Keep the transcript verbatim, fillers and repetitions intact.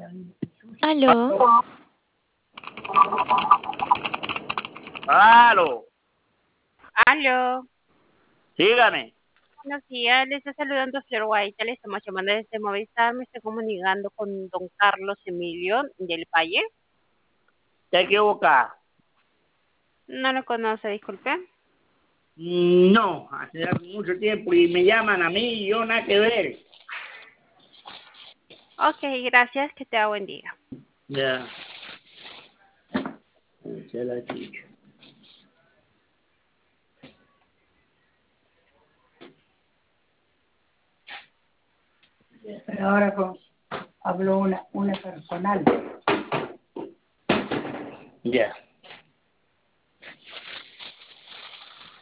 Aló, Aló, Aló, sígame. buenos días, le está saludando señor Guaita, le estamos llamando desde Movistar, me estoy comunicando con don Carlos Emilio del Valle. Te equivocas. No lo conoce, disculpe. No, hace mucho tiempo y me llaman a mí y yo nada que ver. Ok, gracias, que te tenga buen día. Ya. Se la he dicho. Pero ahora con, habló una, una personal. Ya.